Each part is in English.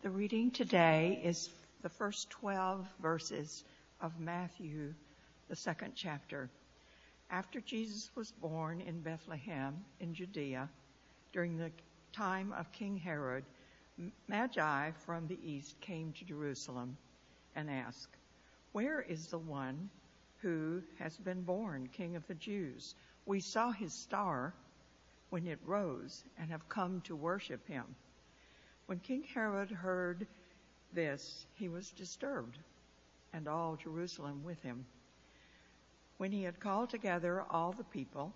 The reading today is the first 12 verses of Matthew, the second chapter. After Jesus was born in Bethlehem in Judea, during the time of King Herod, Magi from the east came to Jerusalem and asked, "Where is the one who has been born King of the Jews? We saw his star when it rose and have come to worship him." When King Herod heard this, he was disturbed, and all Jerusalem with him. When he had called together all the people,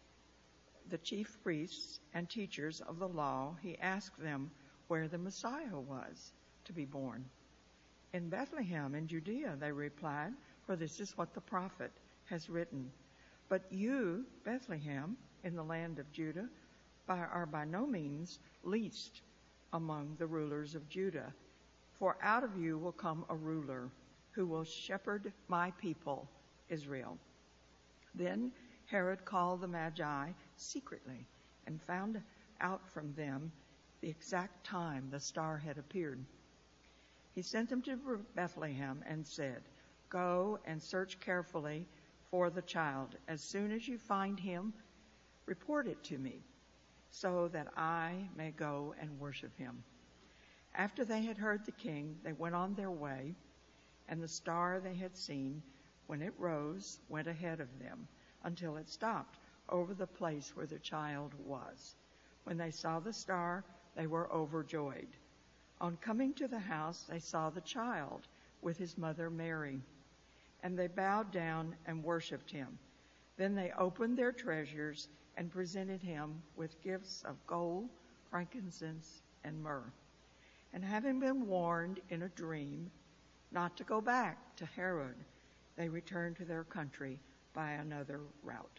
the chief priests and teachers of the law, he asked them where the Messiah was to be born. "In Bethlehem in Judea," they replied, "for this is what the prophet has written. But you, Bethlehem, in the land of Judah, are by no means least among the rulers of Judah, for out of you will come a ruler who will shepherd my people, Israel." Then Herod called the Magi secretly and found out from them the exact time the star had appeared. He sent them to Bethlehem and said, "Go and search carefully for the child. As soon as you find him, report it to me, so that I may go and worship him." After they had heard the king, they went on their way, and the star they had seen when it rose went ahead of them until it stopped over the place where the child was. When they saw the star, they were overjoyed. On coming to the house, they saw the child with his mother Mary, and they bowed down and worshipped him. Then they opened their treasures and presented him with gifts of gold, frankincense, and myrrh. And having been warned in a dream not to go back to Herod, they returned to their country by another route.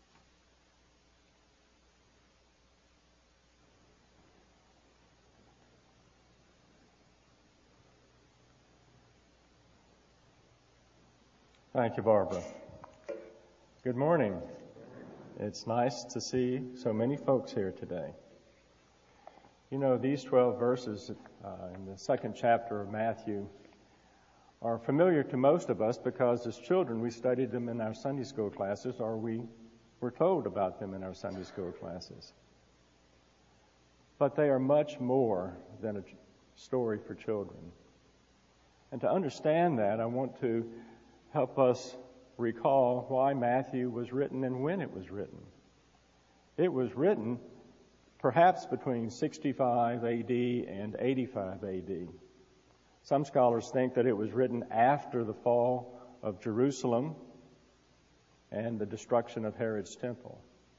Thank you, Barbara. Good morning. It's nice to see so many folks here today. You know, these 12 verses in the second chapter of Matthew are familiar to most of us because as children we studied them in our Sunday school classes, or we were told about them in our Sunday school classes. But they are much more than a story for children. And to understand that, I want to help us recall why Matthew was written and when it was written. It was written perhaps between 65 AD and 85 AD. Some scholars think that it was written after the fall of Jerusalem and the destruction of Herod's temple.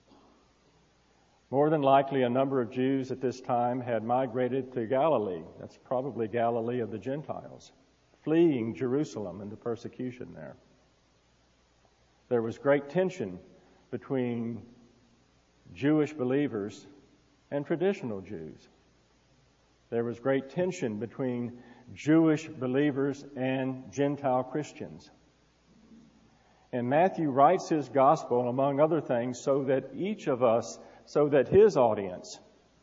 More than likely, a number of Jews at this time had migrated to Galilee. That's probably Galilee of the Gentiles, fleeing Jerusalem and the persecution there. There was great tension between Jewish believers and traditional Jews. There was great tension between Jewish believers and Gentile Christians. And Matthew writes his gospel, among other things, so that his audience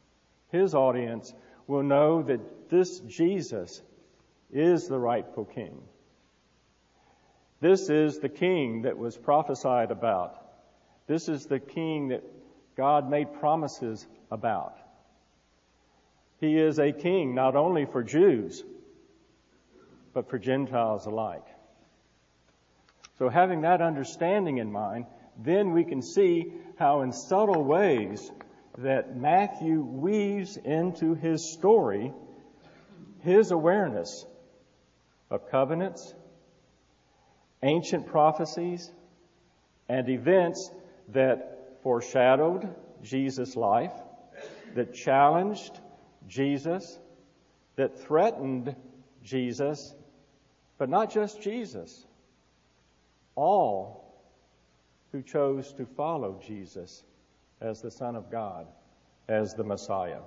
will know that this Jesus is the rightful king. This is the king that was prophesied about. This is the king that God made promises about. He is a king not only for Jews, but for Gentiles alike. So having that understanding in mind, then we can see how in subtle ways that Matthew weaves into his story his awareness of covenants, ancient prophecies, and events that foreshadowed Jesus' life, that challenged Jesus, that threatened Jesus, but not just Jesus, all who chose to follow Jesus as the Son of God, as the Messiah.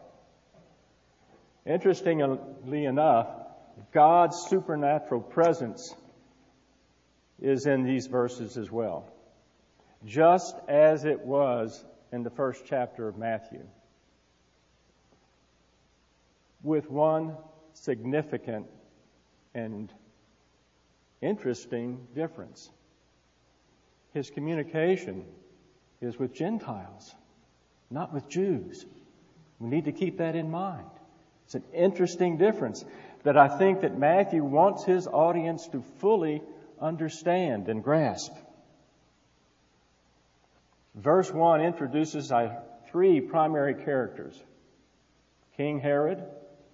Interestingly enough, God's supernatural presence is in these verses as well, just as it was in the first chapter of Matthew, with one significant and interesting difference. His communication is with Gentiles, not with Jews. We need to keep that in mind. It's an interesting difference that I think that Matthew wants his audience to fully understand and grasp. Verse 1 introduces our three primary characters: King Herod,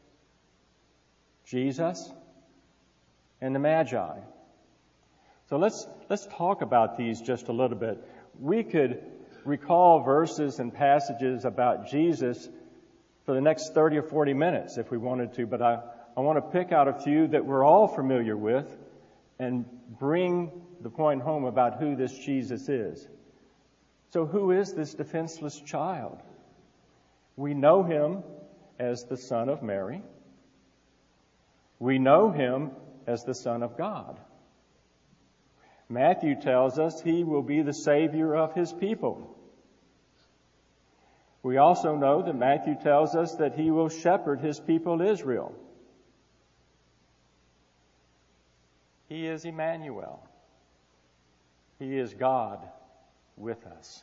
Jesus, and the Magi. So let's talk about these just a little bit. We could recall verses and passages about Jesus for the next 30 or 40 minutes if we wanted to, but I want to pick out a few that we're all familiar with and bring the point home about who this Jesus is. So who is this defenseless child? We know him as the Son of Mary. We know him as the Son of God. Matthew tells us he will be the Savior of his people. We also know that Matthew tells us that he will shepherd his people Israel. He is Emmanuel. He is God with us.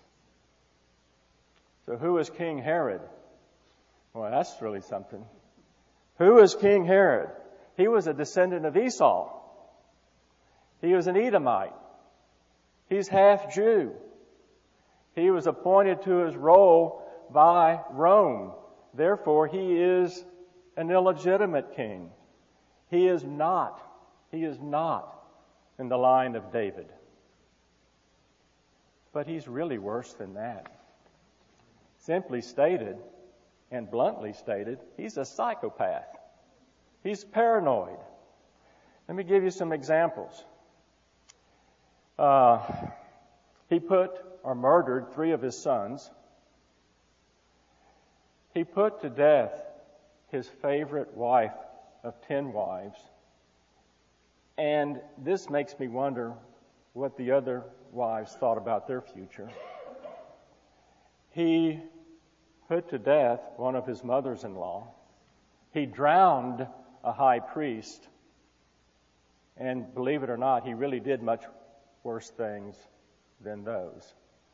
So who is King Herod? Well, that's really something. Who is King Herod? He was a descendant of Esau. He was an Edomite. He's half Jew. He was appointed to his role by Rome. Therefore, he is an illegitimate king. He is not in the line of David. But he's really worse than that. Simply stated, and bluntly stated, he's a psychopath. He's paranoid. Let me give you some examples. He murdered 3 of his sons. He put to death his favorite wife of 10 wives. And this makes me wonder what the other wives thought about their future. He put to death one of his mothers-in-law. He drowned a high priest. And believe it or not, he really did much worse things than those.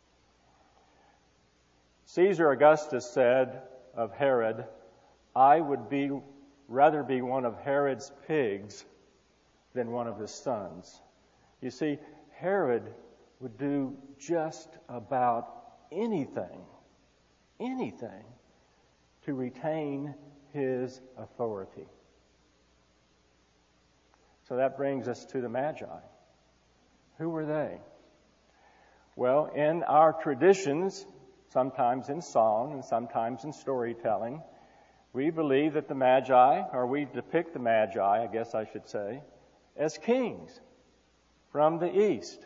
Caesar Augustus said of Herod, "I would rather be one of Herod's pigs than one of his sons." You see, Herod would do just about anything to retain his authority. So that brings us to the Magi. Who were they? Well, in our traditions, sometimes in song and sometimes in storytelling, we believe that the Magi, or we depict the Magi, I guess I should say, as kings from the east.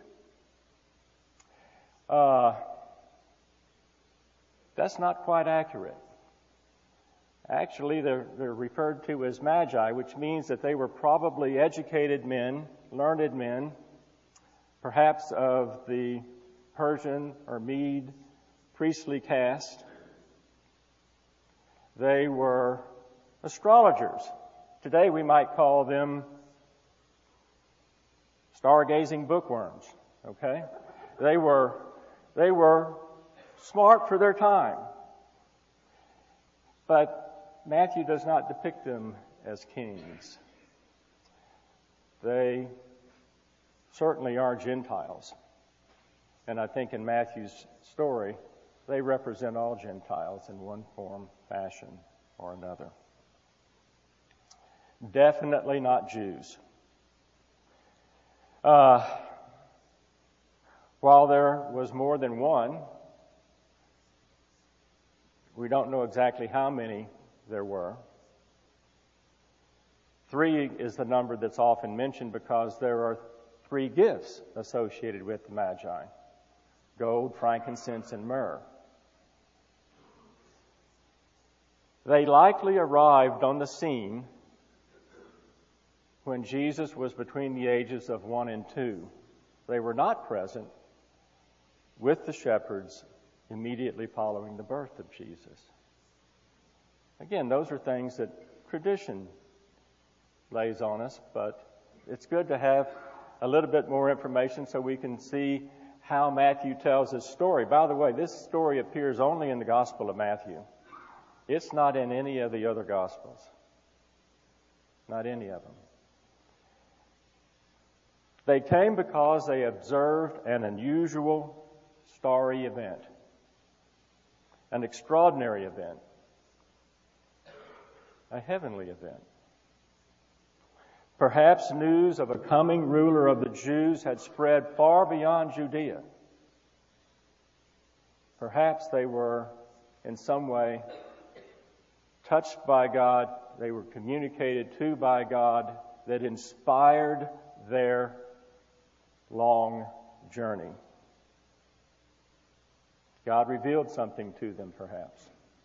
That's not quite accurate. Actually, they're referred to as Magi, which means that they were probably educated men, learned men, perhaps of the Persian or Mede priestly caste. They were astrologers. Today we might call them stargazing bookworms, okay? They were smart for their time. But Matthew does not depict them as kings. They certainly are Gentiles. And I think in Matthew's story, they represent all Gentiles in one form, fashion, or another. Definitely not Jews. While there was more than one, we don't know exactly how many there were. 3 is the number that's often mentioned because there are 3 gifts associated with the Magi: gold, frankincense, and myrrh. They likely arrived on the scene when Jesus was between the ages of 1 and 2. They were not present with the shepherds immediately following the birth of Jesus. Again, those are things that tradition lays on us, but it's good to have a little bit more information so we can see how Matthew tells his story. By the way, this story appears only in the Gospel of Matthew. It's not in any of the other Gospels. Not any of them. They came because they observed an unusual, starry event, an extraordinary event, a heavenly event. Perhaps news of a coming ruler of the Jews had spread far beyond Judea. Perhaps they were in some way touched by God, they were communicated to by God that inspired their long journey. God revealed something to them, perhaps.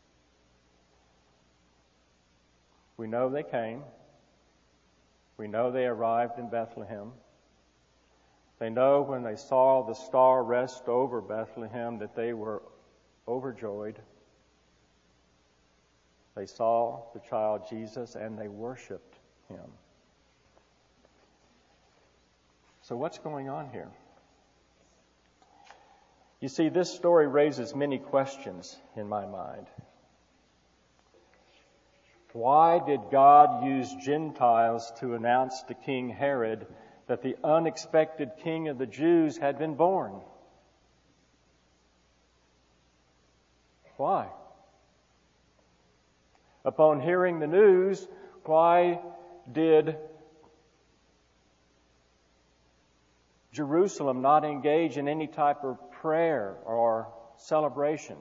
We know they came. We know they arrived in Bethlehem. They know when they saw the star rest over Bethlehem that they were overjoyed. They saw the child Jesus and they worshiped him. So what's going on here? You see, this story raises many questions in my mind. Why did God use Gentiles to announce to King Herod that the unexpected king of the Jews had been born? Why? Upon hearing the news, why did Jerusalem not engage in any type of prayer or celebration?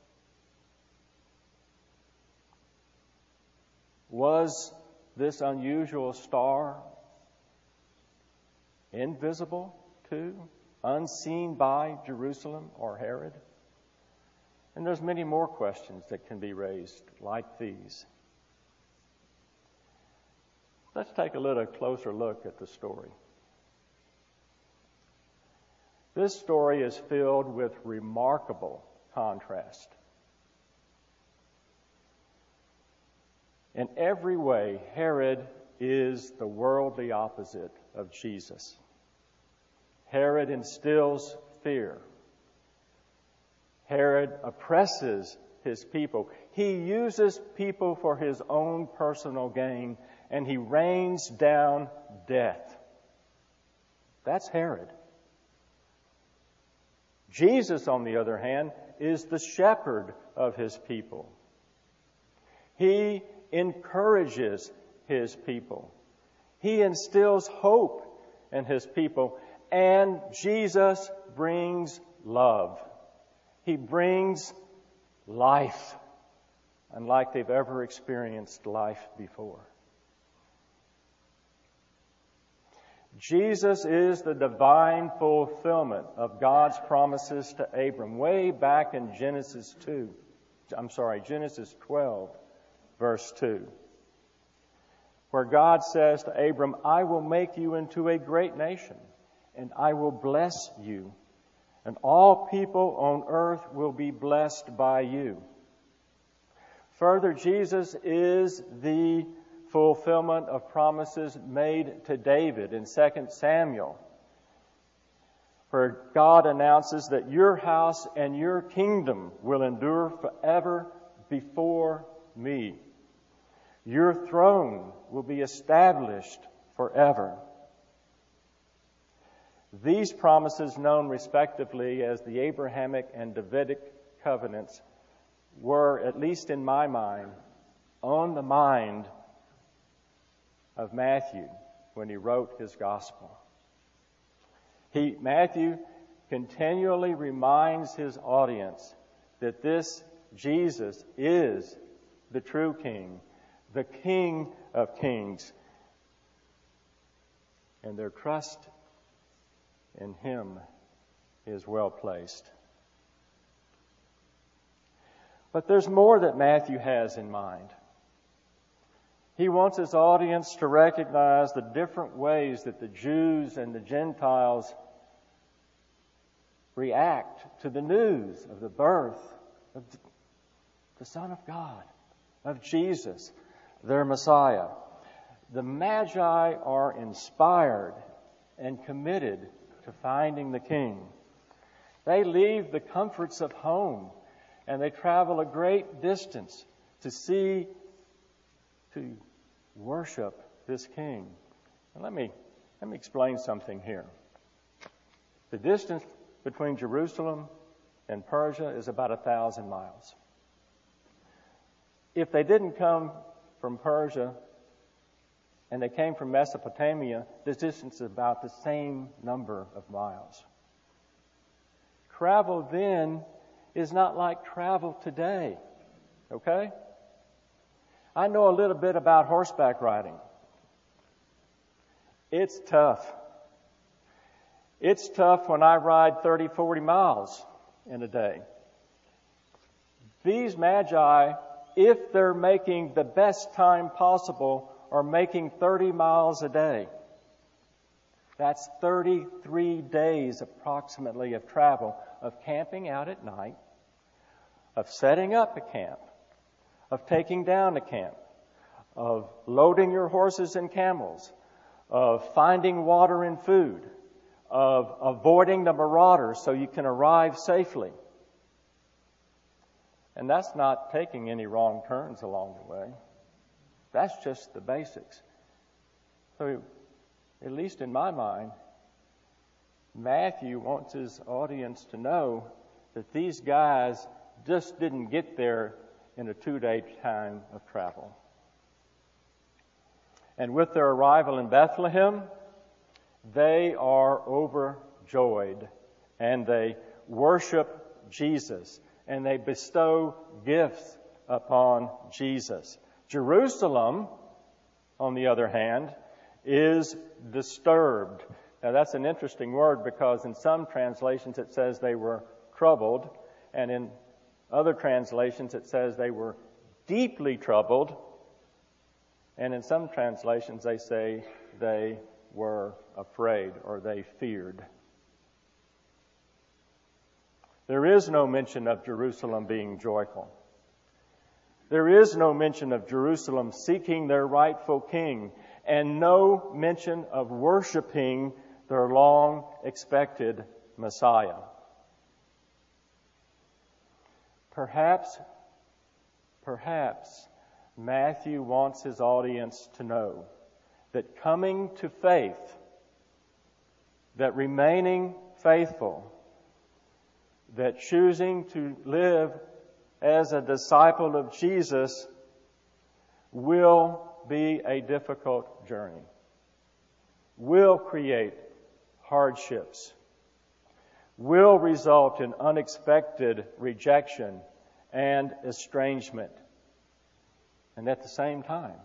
Was this unusual star invisible to, unseen by Jerusalem or Herod? And there's many more questions that can be raised like these. Let's take a little closer look at the story. This story is filled with remarkable contrast. In every way, Herod is the worldly opposite of Jesus. Herod instills fear. Herod oppresses his people. He uses people for his own personal gain, and he rains down death. That's Herod. Jesus, on the other hand, is the shepherd of his people. He encourages his people. He instills hope in his people. And Jesus brings love. He brings life, unlike they've ever experienced life before. Jesus is the divine fulfillment of God's promises to Abram way back in Genesis 12, verse 2, where God says to Abram, I will make you into a great nation, and I will bless you, and all people on earth will be blessed by you. Further, Jesus is the fulfillment of promises made to David in 2 Samuel, where God announces that your house and your kingdom will endure forever before me. Your throne will be established forever. These promises, known respectively as the Abrahamic and Davidic covenants, were, at least in my mind, on the mind of Matthew when he wrote his gospel. Matthew continually reminds his audience that this Jesus is the true King, the King of Kings, and their trust in him is well placed. But there's more that Matthew has in mind. He wants his audience to recognize the different ways that the Jews and the Gentiles react to the news of the birth of the Son of God, of Jesus, their Messiah. The Magi are inspired and committed to finding the King. They leave the comforts of home and they travel a great distance to worship this King. And let me explain something here. The distance between Jerusalem and Persia is about 1,000 miles. If they didn't come from Persia and they came from Mesopotamia, the distance is about the same number of miles. Travel then is not like travel today, okay? I know a little bit about horseback riding. It's tough. It's tough when I ride 30, 40 miles in a day. These Magi, if they're making the best time possible, are making 30 miles a day. That's 33 days approximately of travel, of camping out at night, of setting up a camp, of taking down a camp, of loading your horses and camels, of finding water and food, of avoiding the marauders so you can arrive safely. And that's not taking any wrong turns along the way. That's just the basics. So, at least in my mind, Matthew wants his audience to know that these guys just didn't get there in a 2-day time of travel. And with their arrival in Bethlehem, they are overjoyed and they worship Jesus and they bestow gifts upon Jesus. Jerusalem, on the other hand, is disturbed. Now that's an interesting word because in some translations it says they were troubled, and in other translations it says they were deeply troubled, and in some translations they say they were afraid or they feared. There is no mention of Jerusalem being joyful. There is no mention of Jerusalem seeking their rightful king, and no mention of worshiping their long-expected Messiah. Perhaps Matthew wants his audience to know that coming to faith, that remaining faithful, that choosing to live as a disciple of Jesus will be a difficult journey, will create hardships, will result in unexpected rejection and estrangement. And at the same time,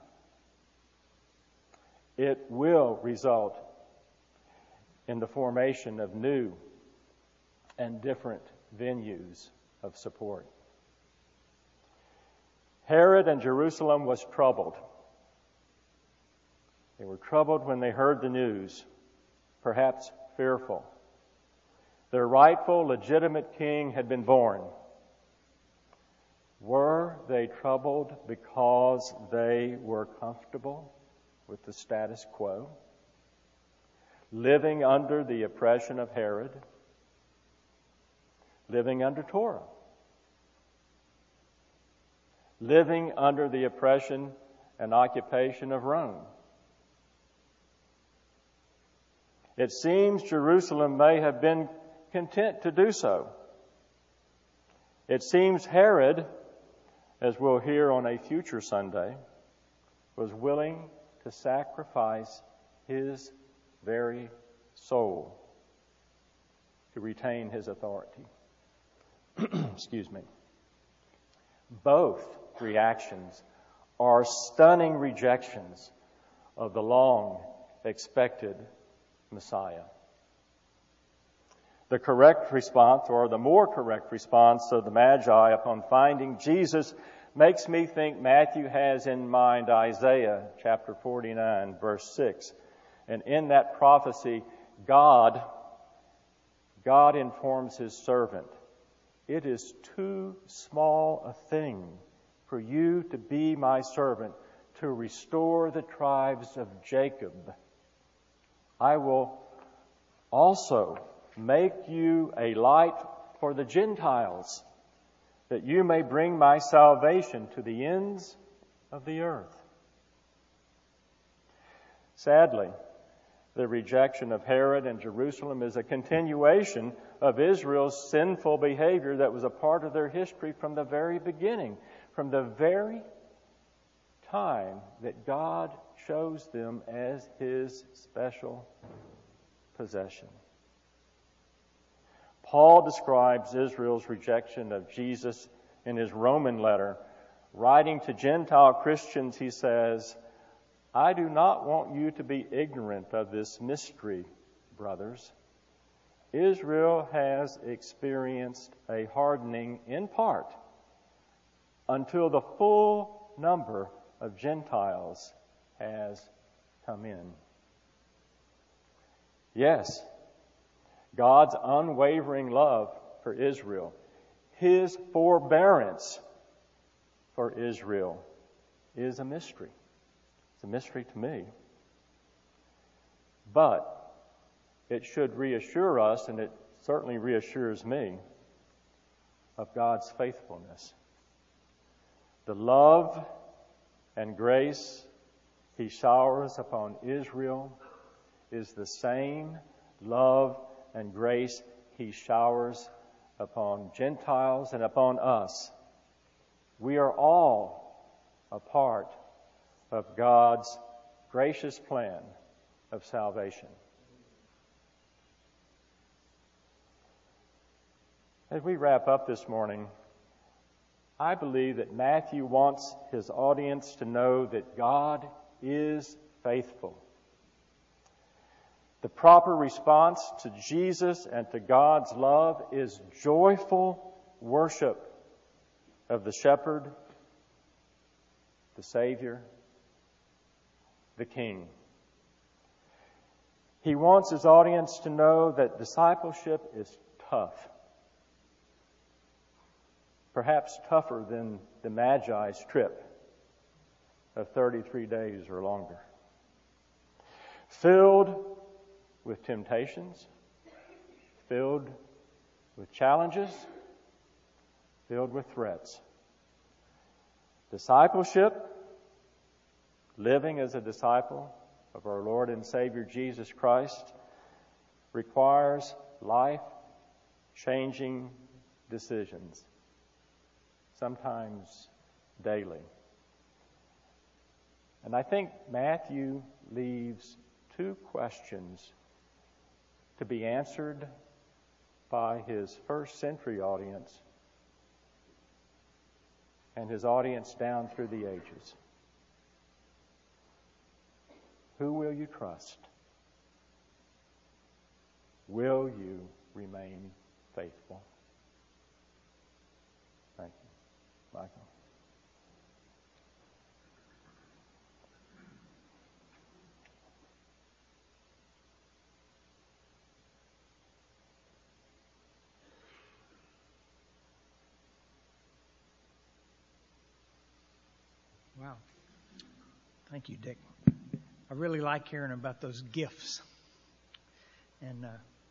it will result in the formation of new and different venues of support. Herod and Jerusalem was troubled. They were troubled when they heard the news, perhaps fearful. Their rightful, legitimate king had been born. Were they troubled because they were comfortable with the status quo, living under the oppression of Herod, living under Torah, living under the oppression and occupation of Rome? It seems Jerusalem may have been content to do so. It seems Herod, as we'll hear on a future Sunday, was willing to sacrifice his very soul to retain his authority. Excuse me. Both reactions are stunning rejections of the long-expected Messiah. The correct response, or the more correct response of the Magi upon finding Jesus, makes me think Matthew has in mind Isaiah chapter 49, verse 6. And in that prophecy, God informs his servant, "It is too small a thing for you to be my servant, to restore the tribes of Jacob. I will also make you a light for the Gentiles, that you may bring my salvation to the ends of the earth. Sadly, the rejection of Herod and Jerusalem is a continuation of Israel's sinful behavior that was a part of their history from the very beginning, from the very time that God chose them as His special possession. Paul describes Israel's rejection of Jesus in his Roman letter. Writing to Gentile Christians, he says, I do not want you to be ignorant of this mystery, brothers. Israel has experienced a hardening in part until the full number of Gentiles has come in. Yes, God's unwavering love for Israel, His forbearance for Israel is a mystery. It's a mystery to me. But it should reassure us, and it certainly reassures me, of God's faithfulness. The love and grace He showers upon Israel is the same love and grace He showers upon Gentiles and upon us. We are all a part of God's gracious plan of salvation. As we wrap up this morning, I believe that Matthew wants his audience to know that God is faithful. The proper response to Jesus and to God's love is joyful worship of the Shepherd, the Savior, the King. He wants his audience to know that discipleship is tough. Perhaps tougher than the Magi's trip of 33 days or longer. Filled with temptations, filled with challenges, filled with threats. Discipleship, living as a disciple of our Lord and Savior Jesus Christ, requires life-changing decisions, sometimes daily. And I think Matthew leaves two questions to be answered by his first century audience and his audience down through the ages. Who will you trust? Will you remain faithful? Thank you. Michael. Wow. Thank you, Dick. I really like hearing about those gifts. And,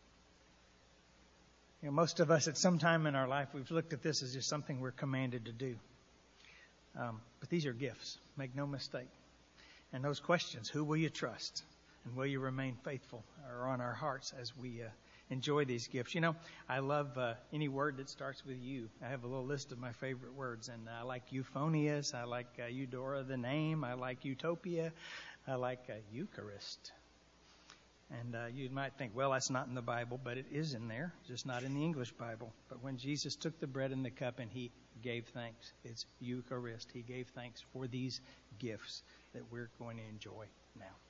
most of us at some time in our life, we've looked at this as just something we're commanded to do. But these are gifts. Make no mistake. And those questions, who will you trust? And will you remain faithful, are on our hearts as we enjoy these gifts. I love any word that starts with you. I have a little list of my favorite words, and I like euphonious, I like Eudora, the name, I like utopia, I like Eucharist. And you might think, well, that's not in the Bible, but it is in there, just not in the English Bible. But when Jesus took the bread and the cup and He gave thanks, it's Eucharist. He gave thanks for these gifts that we're going to enjoy now.